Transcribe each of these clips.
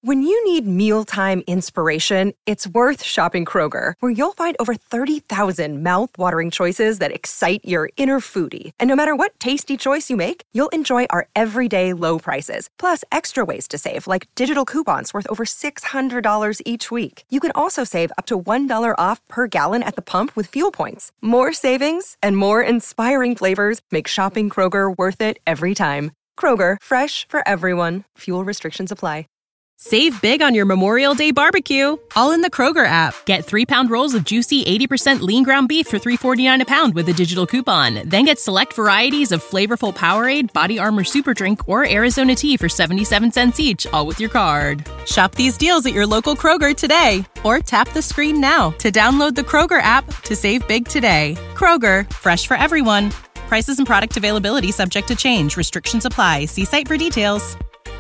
When you need mealtime inspiration, it's worth shopping Kroger, where you'll find over 30,000 mouth-watering choices that excite your inner foodie. And no matter what tasty choice you make, you'll enjoy our everyday low prices, plus extra ways to save, like digital coupons worth over $600 each week. You can also save up to $1 off per gallon at the pump with fuel points. More savings and more inspiring flavors make shopping Kroger worth it every time. Kroger, fresh for everyone. Fuel restrictions apply. Save big on your Memorial Day barbecue, all in the Kroger app. Get 3-pound rolls of juicy 80% lean ground beef for $3.49 a pound with a digital coupon. Then get select varieties of flavorful Powerade, Body Armor Super Drink, or Arizona tea for 77 cents each, all with your card. Shop these deals at your local Kroger today, or tap the screen now to download the Kroger app to save big today. Kroger, fresh for everyone. Prices and product availability subject to change. Restrictions apply. See site for details.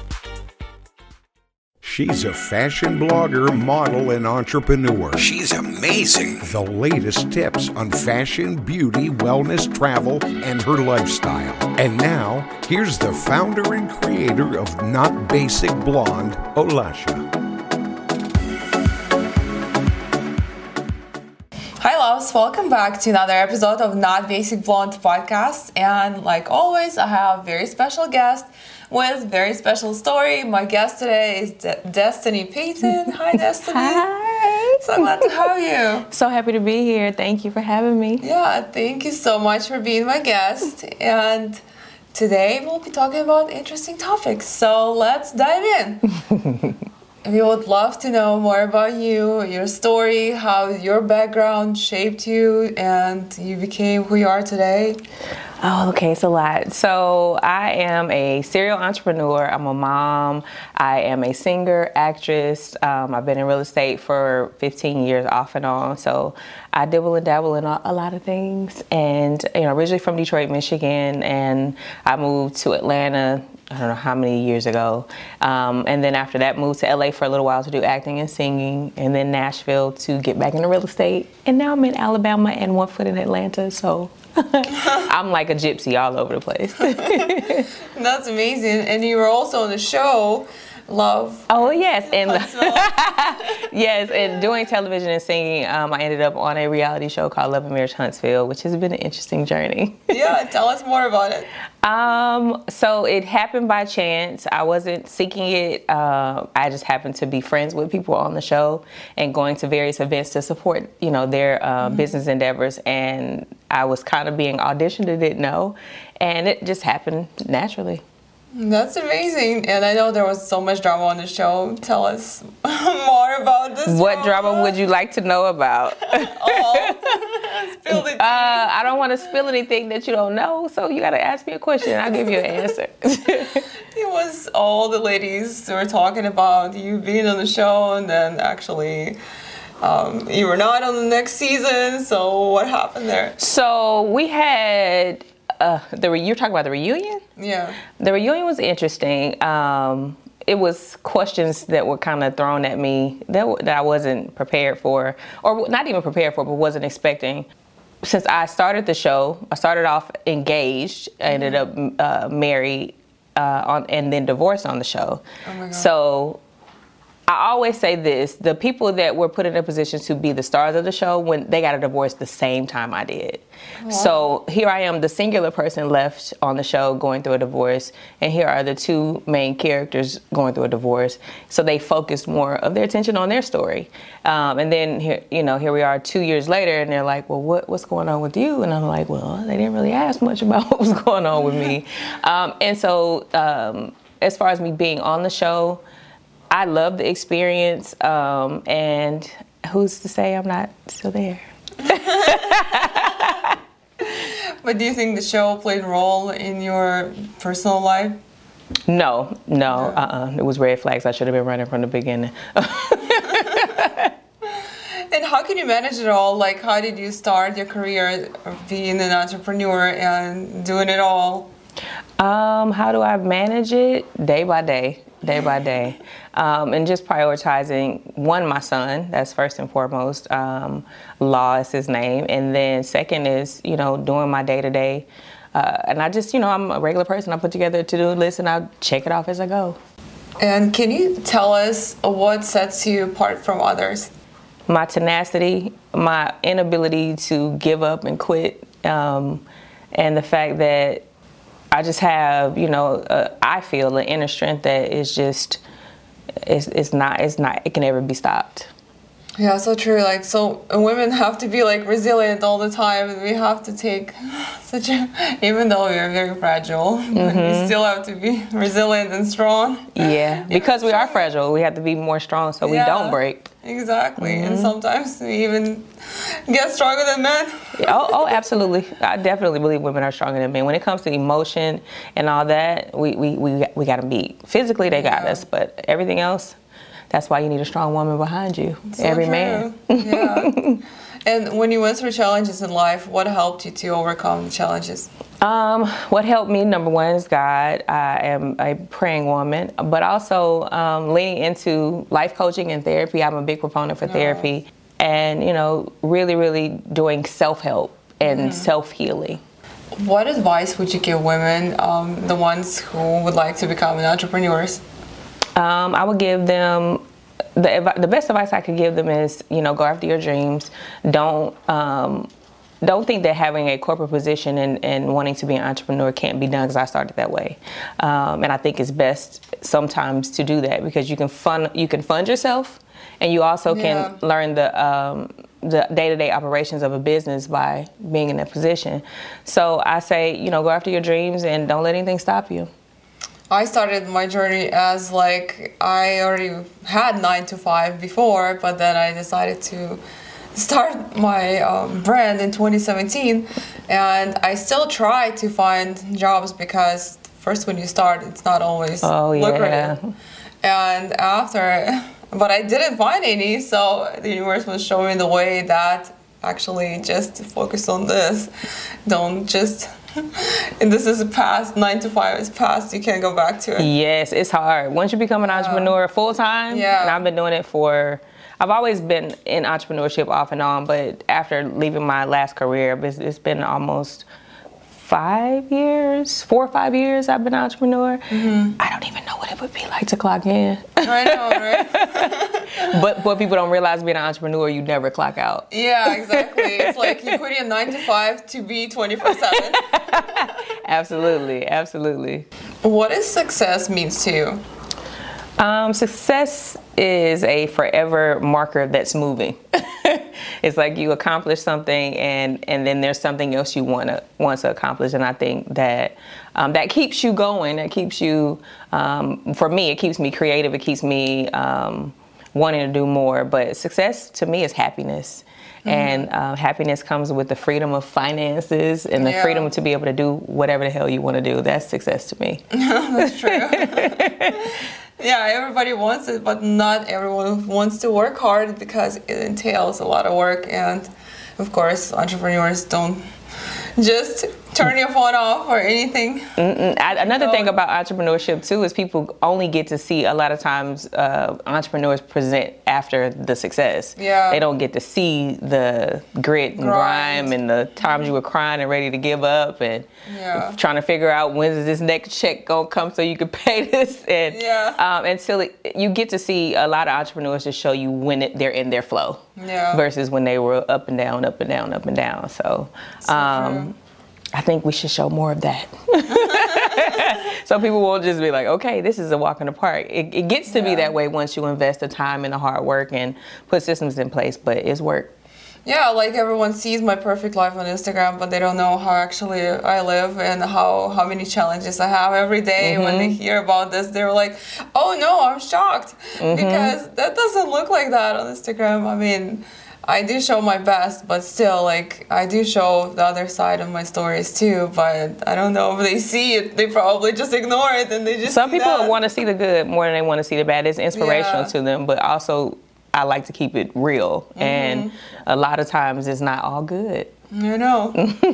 She's a fashion blogger, model, and entrepreneur. She's amazing. The latest tips on fashion, beauty, wellness, travel, and her lifestyle. And now, here's the founder and creator of Not Basic Blonde, Olasha. Hi loves, welcome back to another episode of Not Basic Blonde podcast. And like always, I have a very special guest with very special story. My guest today is Destiny Payton. Hi, Destiny. Hi. So glad to have you. So happy to be here. Thank you for having me. Yeah, thank you so much for being my guest. And today we'll be talking about interesting topics. So let's dive in. We would love to know more about you, your story, how your background shaped you and you became who you are today. Oh, okay, it's a lot. So I am a serial entrepreneur. I'm a mom. I am a singer, actress. I've been in real estate for 15 years off and on. So I dibble and dabble in a lot of things. And, originally from Detroit, Michigan, and I moved to Atlanta, I don't know how many years ago. And then after that, moved to LA for a little while to do acting and singing, and then Nashville to get back into real estate. And now I'm in Alabama and one foot in Atlanta. So I'm like a gypsy all over the place. That's amazing. And you were also on the show, Love. Oh, yes. And yes, and doing television and singing, I ended up on a reality show called Love and Marriage Huntsville, which has been an interesting journey. Yeah, tell us more about it. So it happened by chance. I wasn't seeking it. I just happened to be friends with people on the show and going to various events to support, their business endeavors. And I was kind of being auditioned and didn't know. And it just happened naturally. That's amazing. And I know there was so much drama on the show. Tell us more about this. What drama would you like to know about? Spill the tea. I don't want to spill anything that you don't know, so you got to ask me a question and I'll give you an answer. It was all the ladies were talking about you being on the show, and then actually you were not on the next season. So what happened there? So we had... you're talking about the reunion? Yeah. The reunion was interesting. It was questions that were kind of thrown at me that I wasn't prepared for, or not even prepared for, but wasn't expecting. Since I started the show, I started off engaged, I ended up married, and then divorced on the show. Oh my God. So I always say this, the people that were put in a position to be the stars of the show, when they got a divorce the same time I did. Wow. So here I am, the singular person left on the show going through a divorce, and here are the two main characters going through a divorce. So they focused more of their attention on their story. And then here we are 2 years later, and they're like, well, what's going on with you? And I'm like, well, they didn't really ask much about what was going on with me. And so as far as me being on the show, I love the experience, and who's to say I'm not still there? But do you think the show played a role in your personal life? No. It was red flags. I should have been running from the beginning. And how can you manage it all? Like, how did you start your career of being an entrepreneur and doing it all? How do I manage it? Day by day. And just prioritizing, one, my son, that's first and foremost. Law is his name. And then second is, doing my day-to-day. And I just, I'm a regular person. I put together a to-do list and I check it off as I go. And can you tell us what sets you apart from others? My tenacity, my inability to give up and quit, and the fact that I just have, I feel an inner strength that is just, it can never be stopped. Yeah, so true. Like, so women have to be like resilient all the time, and we have to take even though we are very fragile, but we still have to be resilient and strong. Yeah, because we are fragile, we have to be more strong so we don't break. Exactly, and sometimes we even get stronger than men. Oh, absolutely. I definitely believe women are stronger than men. When it comes to emotion and all that, we got to beat. Physically, they got us, but everything else, that's why you need a strong woman behind you. So every man. Yeah. And when you went through challenges in life, what helped you to overcome the challenges? What helped me, number one, is God. I am a praying woman, but also leaning into life coaching and therapy. I'm a big proponent for therapy, and really, really doing self-help and self-healing. What advice would you give women, the ones who would like to become entrepreneurs? I would give them the best advice I could give them is, go after your dreams. Don't think that having a corporate position and wanting to be an entrepreneur can't be done, because I started that way. And I think it's best sometimes to do that, because you can fund yourself, and you also can learn the day-to-day operations of a business by being in that position. So I say, go after your dreams and don't let anything stop you. I started my journey as I already had 9 to 5 before, but then I decided to start my brand in 2017, and I still try to find jobs, because first when you start, it's not always lucrative. And but I didn't find any, so the universe was showing the way that actually just focus on this. Don't just... And this is past, 9 to 5 is past, you can't go back to it. Yes, it's hard. Once you become an entrepreneur full-time, and I've been doing it I've always been in entrepreneurship off and on, but after leaving my last career, it's been almost 4 or 5 years I've been an entrepreneur. I don't even know what it would be like to clock in. I know, right? But what people don't realize, being an entrepreneur, you never clock out. Yeah, exactly. It's like you quit your 9 to 5 to be 24/7. Absolutely, absolutely. What does success means to you? Success is a forever marker that's moving. It's like you accomplish something, and then there's something else you want to accomplish. And I think that that keeps you going. That keeps you, for me, it keeps me creative. It keeps me wanting to do more. But success to me is happiness. And happiness comes with the freedom of finances and the freedom to be able to do whatever the hell you want to do. That's success to me. That's true. Yeah, everybody wants it, but not everyone wants to work hard, because it entails a lot of work. And of course, entrepreneurs don't just turn your phone off or anything. Another thing about entrepreneurship too is people only get to see, a lot of times entrepreneurs present after the success. Yeah. They don't get to see the grit and grime and the times you were crying and ready to give up and trying to figure out when is this next check gonna come so you can pay this. And until you get to see a lot of entrepreneurs just show you when they're in their flow versus when they were up and down, up and down, up and down. So I think we should show more of that. So people won't just be like, okay, this is a walk in the park. It gets to be that way once you invest the time and the hard work and put systems in place, but it's work. Yeah, like everyone sees my perfect life on Instagram, but they don't know how actually I live and how many challenges I have every day. When they hear about this, they're like, oh no, I'm shocked. Because that doesn't look like that on Instagram. I mean, I do show my best, but still, like, I do show the other side of my stories too, but I don't know if they see it. They probably just ignore it and they just Some people want to see the good more than they want to see the bad. It's inspirational to them, but also I like to keep it real. And a lot of times it's not all good. I know.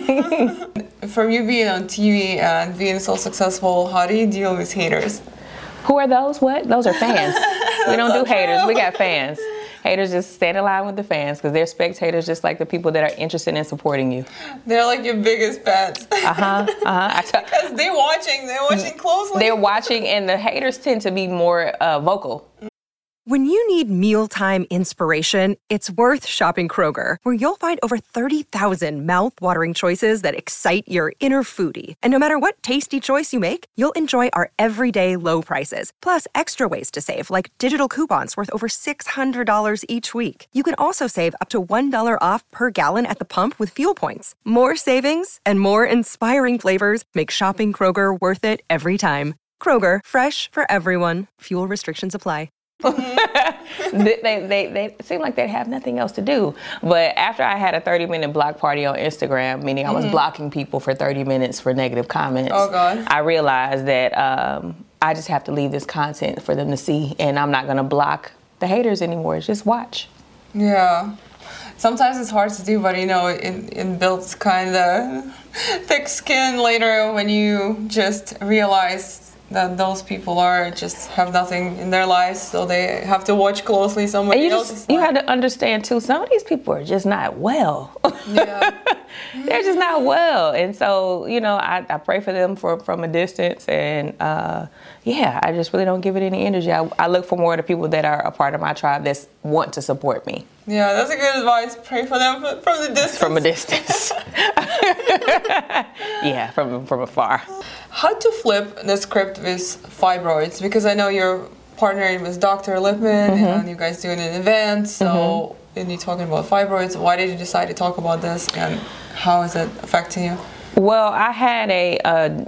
From you being on TV and being so successful, how do you deal with haters? Who are those? What? Those are fans. We don't do haters. We got fans. Haters just stand in line with the fans because they're spectators just like the people that are interested in supporting you. They're like your biggest fans. Because they're watching closely. They're watching, and the haters tend to be more vocal. When you need mealtime inspiration, it's worth shopping Kroger, where you'll find over 30,000 mouth-watering choices that excite your inner foodie. And no matter what tasty choice you make, you'll enjoy our everyday low prices, plus extra ways to save, like digital coupons worth over $600 each week. You can also save up to $1 off per gallon at the pump with fuel points. More savings and more inspiring flavors make shopping Kroger worth it every time. Kroger, fresh for everyone. Fuel restrictions apply. They seem like they have nothing else to do. But after I had a 30-minute block party on Instagram, meaning I was blocking people for 30 minutes for negative comments, I realized that I just have to leave this content for them to see, and I'm not going to block the haters anymore. Just watch. Yeah. Sometimes it's hard to do, but it builds kind of thick skin later when you just realize that those people have nothing in their lives, so they have to watch closely somebody else's life. You have to understand too, some of these people are just not well. Yeah. They're just not well. And so, I pray for them from a distance, and I just really don't give it any energy. I look for more of the people that are a part of my tribe that want to support me. Yeah, that's a good advice. Pray for them from the distance. From a distance. Yeah, from afar. How to flip the script with fibroids? Because I know you're partnering with Dr. Lipman, and you guys doing an event. So, and you're talking about fibroids. Why did you decide to talk about this, and how is it affecting you? Well, I had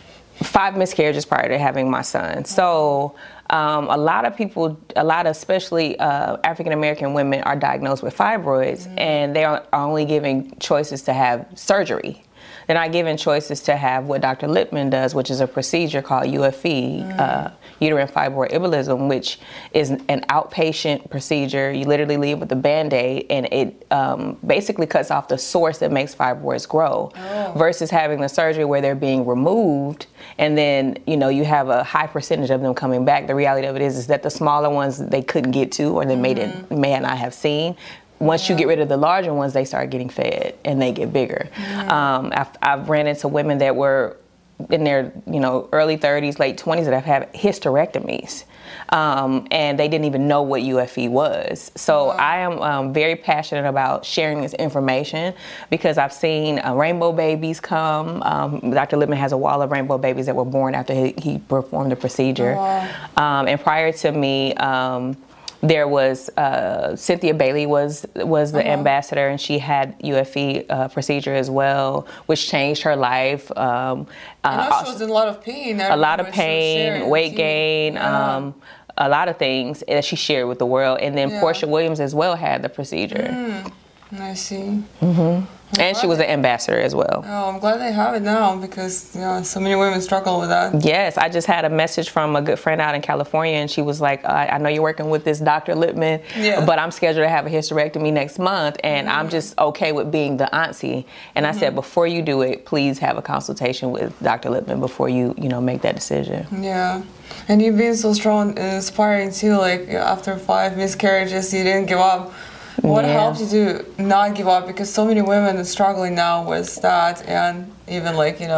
5 miscarriages prior to having my son. So a lot of especially African American women are diagnosed with fibroids, and they are only given choices to have surgery. They're not given choices to have what Dr. Lipman does, which is a procedure called UFE, uterine fibroid embolism, which is an outpatient procedure. You literally leave with a Band-Aid, and it basically cuts off the source that makes fibroids grow, versus having the surgery where they're being removed, and then you have a high percentage of them coming back. The reality of it is that the smaller ones they couldn't get to, or they may not have seen. Once you get rid of the larger ones, they start getting fed and they get bigger. I've ran into women that were in their early 30s, late 20s that have had hysterectomies, and they didn't even know what UFE was. So I am very passionate about sharing this information because I've seen rainbow babies come. Dr. Lipman has a wall of rainbow babies that were born after he performed the procedure. And prior to me, there was Cynthia Bailey was the ambassador, and she had UFE procedure as well, which changed her life. I know she was in a lot of pain. Weight gain, a lot of things that she shared with the world. And then Portia Williams as well had the procedure. I see. And she was an ambassador as well. Oh, I'm glad they have it now because so many women struggle with that. Yes, I just had a message from a good friend out in California, and she was like, I know you're working with this Dr. Lipman, but I'm scheduled to have a hysterectomy next month, and I'm just okay with being the auntie. And I said, before you do it, please have a consultation with Dr. Lipman before you make that decision. Yeah. And you've been so strong and inspiring too, like after 5 miscarriages, you didn't give up. What helped you to not give up? Because so many women are struggling now with that, and even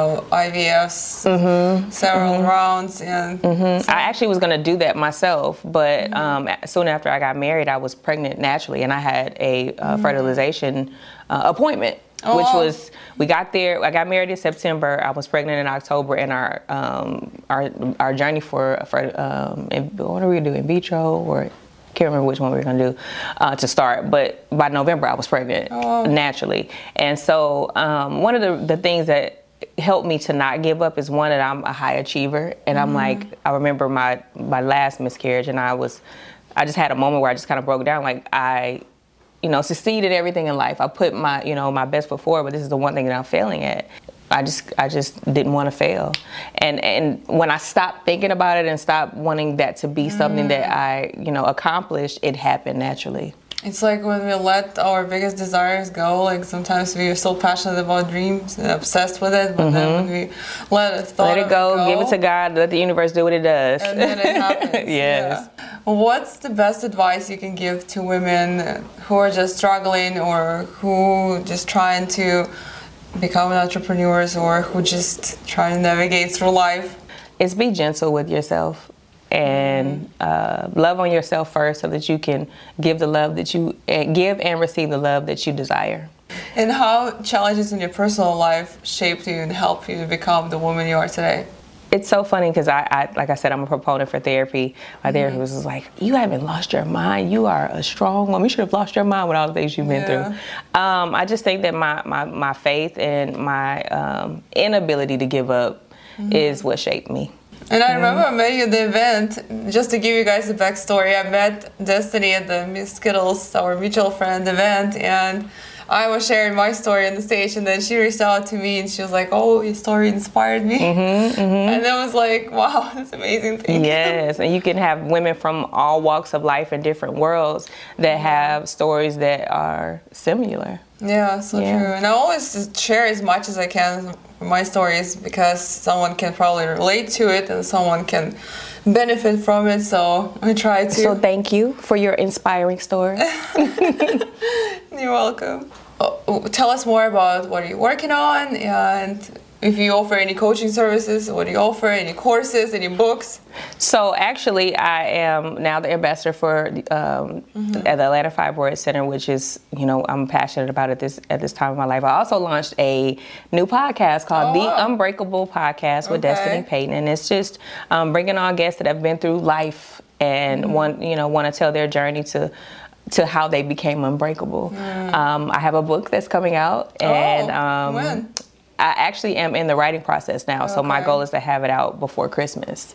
IVFs, several rounds. And I actually was going to do that myself, but soon after I got married, I was pregnant naturally, and I had a fertilization appointment. Which was, we got there, I got married in September, I was pregnant in October, and our journey for what are we going to do, in vitro, or can't remember which one we were going to do to start, but by November I was pregnant naturally. And so one of the things that helped me to not give up is one, that I'm a high achiever, and I'm like, I remember my last miscarriage, and I just had a moment where I just kind of broke down, like I succeed in everything in life. I put my, my best foot forward, but this is the one thing that I'm failing at. I just didn't want to fail. And when I stopped thinking about it and stopped wanting that to be something that I, accomplished, it happened naturally. It's like when we let our biggest desires go, like sometimes we are so passionate about dreams and obsessed with it, but then when we let it go, give it to God, let the universe do what it does. And then it happens. Yes. Yeah. What's the best advice you can give to women who are just struggling or who just trying to become entrepreneurs or who just try to navigate through life? It's be gentle with yourself. And love on yourself first so that you can give the love that you give and receive the love that you desire. And how challenges in your personal life shaped you and helped you to become the woman you are today? It's so funny because I like I said, I'm a proponent for therapy. My therapist was like, you haven't lost your mind. You are a strong woman. You should have lost your mind with all the things you've been through. I just think that my faith and my inability to give up is what shaped me. And I remember I met you at the event. Just to give you guys a backstory, I met Destiny at the Miss Skittles, our mutual friend event, and I was sharing my story on the stage, and then she reached out to me and she was like, oh, your story inspired me. And I was like, wow, that's amazing. Thank you. Yes, and you can have women from all walks of life in different worlds that have stories that are similar. Yeah, so true. And I always just share as much as I can my stories because someone can probably relate to it and someone can benefit from it. So I try to. So thank you for your inspiring story. You're welcome. Tell us more about what you're working on and if you offer any coaching services, what do you offer, any courses, any books? So actually, I am now the ambassador for the Atlanta Fibroid Center, which is, I'm passionate about it at this time of my life. I also launched a new podcast called The Unbreakable Podcast with Destiny Payton, and it's just bringing on guests that have been through life and want to tell their journey to how they became unbreakable. I have a book that's coming out, and when? I actually am in the writing process now, so my goal is to have it out before Christmas.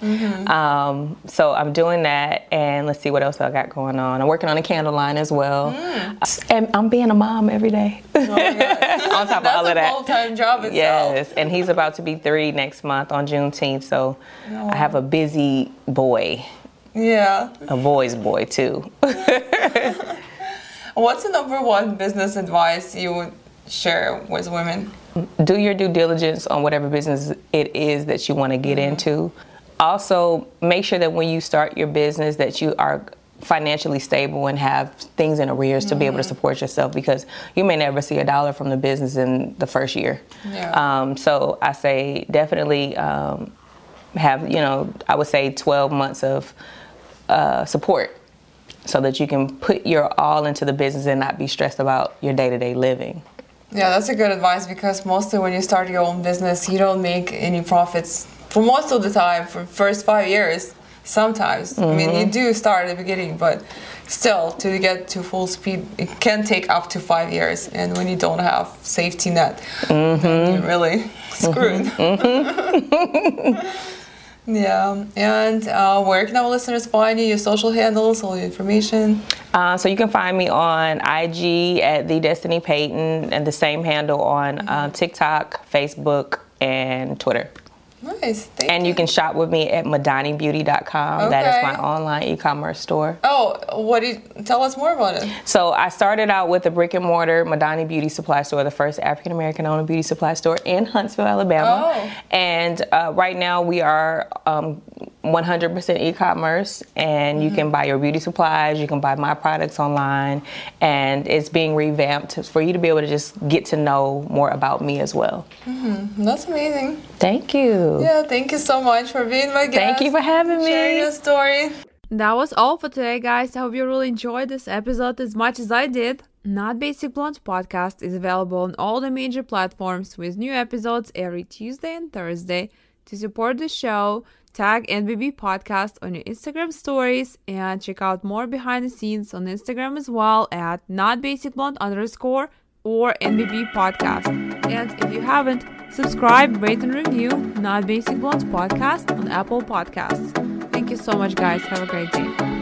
So I'm doing that, and let's see what else I got going on. I'm working on a candle line as well, and I'm being a mom every day. On top of all of that, that's a full-time job itself. Yes, and he's about to be 3 next month on Juneteenth, so I have a busy boy. Yeah. A boy's boy too. What's the number one business advice you would share with women? Do your due diligence on whatever business it is that you want to get into. Also, make sure that when you start your business that you are financially stable and have things in arrears to be able to support yourself, because you may never see a dollar from the business in the first year. So I say definitely have, I would say 12 months of support so that you can put your all into the business and not be stressed about your day-to-day living. Yeah, that's a good advice because mostly when you start your own business, you don't make any profits for most of the time for first 5 years. Sometimes, I mean, you do start at the beginning, but still, to get to full speed, it can take up to 5 years. And when you don't have safety net, then you're really screwed. Yeah, and where can our listeners find you? Your social handles, all your information? So you can find me on IG at The Destiny Payton, and the same handle on TikTok, Facebook, and Twitter. Nice. And you can shop with me at madanibeauty.com. That is my online e-commerce store. Tell us more about it. So I started out with a brick and mortar Madani Beauty Supply Store, the first African American owned beauty supply store in Huntsville, Alabama. And right now we are 100% e-commerce, and you can buy your beauty supplies, you can buy my products online, and it's being revamped for you to be able to just get to know more about me as well. That's amazing. Thank you. Yeah, thank you so much for being my guest. Thank you for having me. Sharing your story. That was all for today, guys. I hope you really enjoyed this episode as much as I did. Not Basic Blonde podcast is available on all the major platforms with new episodes every Tuesday and Thursday. To support the show, tag NBB Podcast on your Instagram stories and check out more behind the scenes on Instagram as well at notbasicblonde_ or NBB Podcast. And if you haven't, subscribe, rate and review Not Basic Blonde Podcast on Apple Podcasts. Thank you so much, guys. Have a great day.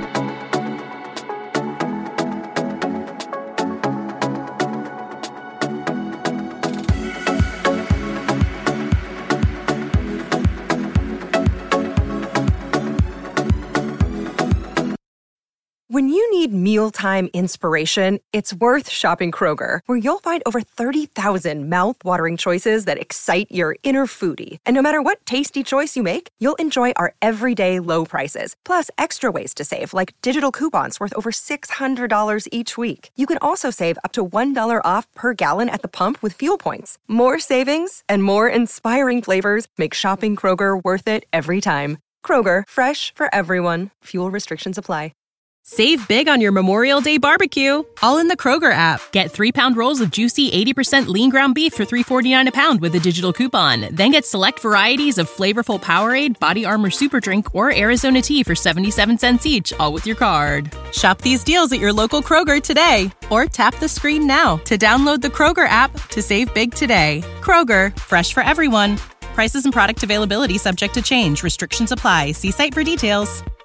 When you need mealtime inspiration, it's worth shopping Kroger, where you'll find over 30,000 mouth-watering choices that excite your inner foodie. And no matter what tasty choice you make, you'll enjoy our everyday low prices, plus extra ways to save, like digital coupons worth over $600 each week. You can also save up to $1 off per gallon at the pump with fuel points. More savings and more inspiring flavors make shopping Kroger worth it every time. Kroger, fresh for everyone. Fuel restrictions apply. Save big on your Memorial Day barbecue, all in the Kroger app. Get 3-pound rolls of juicy 80% lean ground beef for $3.49 a pound with a digital coupon. Then get select varieties of flavorful Powerade, Body Armor Super Drink, or Arizona tea for 77 cents each, all with your card. Shop these deals at your local Kroger today, or tap the screen now to download the Kroger app to save big today. Kroger, fresh for everyone. Prices and product availability subject to change. Restrictions apply. See site for details.